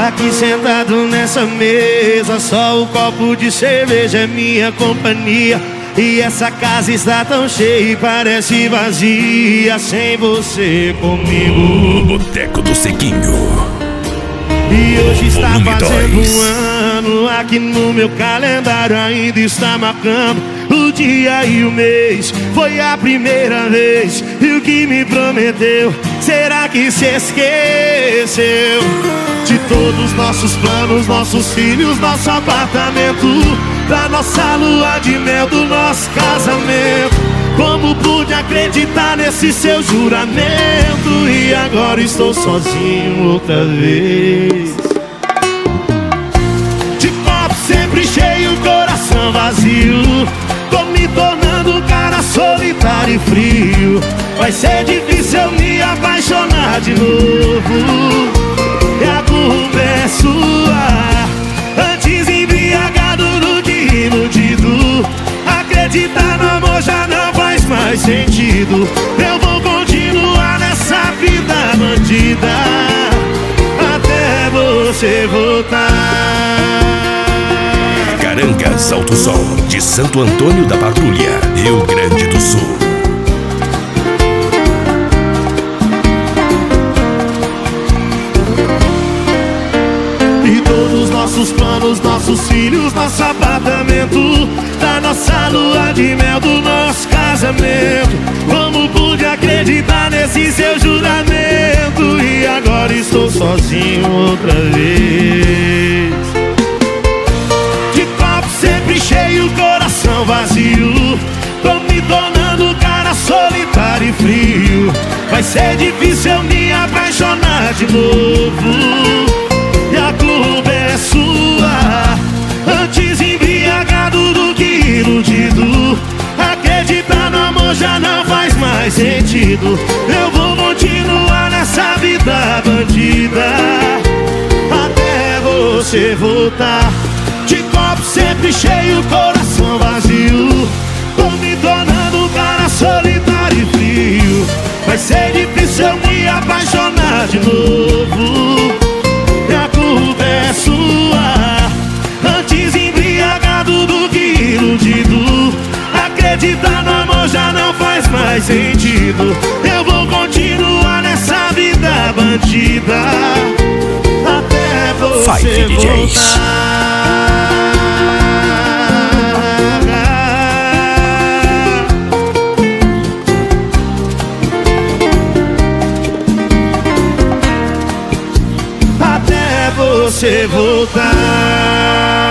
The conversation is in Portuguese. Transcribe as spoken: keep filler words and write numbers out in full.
Aqui sentado nessa mesa, só o copo de cerveja é minha companhia. E essa casa está tão cheia e parece vazia sem você comigo. Boteco do Sequinho. E hoje está Volume fazendo dois. um ano, aqui no meu calendário ainda está marcando o dia e o mês. Foi a primeira vez, e o que me prometeu, será que se esqueceu? De todos os nossos planos, nossos filhos, nosso apartamento, da nossa lua de mel, do nosso casamento. Como pude acreditar nesse seu juramento? E agora estou sozinho outra vez. De copo sempre cheio, coração vazio. Tô me tornando um cara solitário e frio. Vai ser difícil eu me apaixonar de novo. E a culpa é sua. Antes embriagado do que iludido. Acreditar no amor já não faz mais sentido. Eu vou continuar nessa vida bandida até você voltar. Garangas Alto Sol, de Santo Antônio da Patrulha, Rio Grande do Sul. E todos os nossos planos, nossos filhos, nosso apartamento, da nossa lua de mel, do nosso casamento. Como pude acreditar nesse seu juramento? E agora estou sozinho outra vez. De copo sempre cheio, coração vazio. Tô me tornando um cara solitário e frio. Vai ser difícil eu me apaixonar de novo. E a culpa é sua. Antes embriagado do que iludido. Acreditar no amor já não faz mais sentido. Eu vou continuar nessa vida bandida até você voltar. De copo sempre cheio, coração vazio. Tô me tornando um cara solitário e frio. Vai ser difícil eu me apaixonar de novo. E a culpa é sua. Antes embriagado do que iludido. Acreditar no amor já não faz mais sentido. Eu vou continuar nessa vida bandida até você voltar. Até você voltar.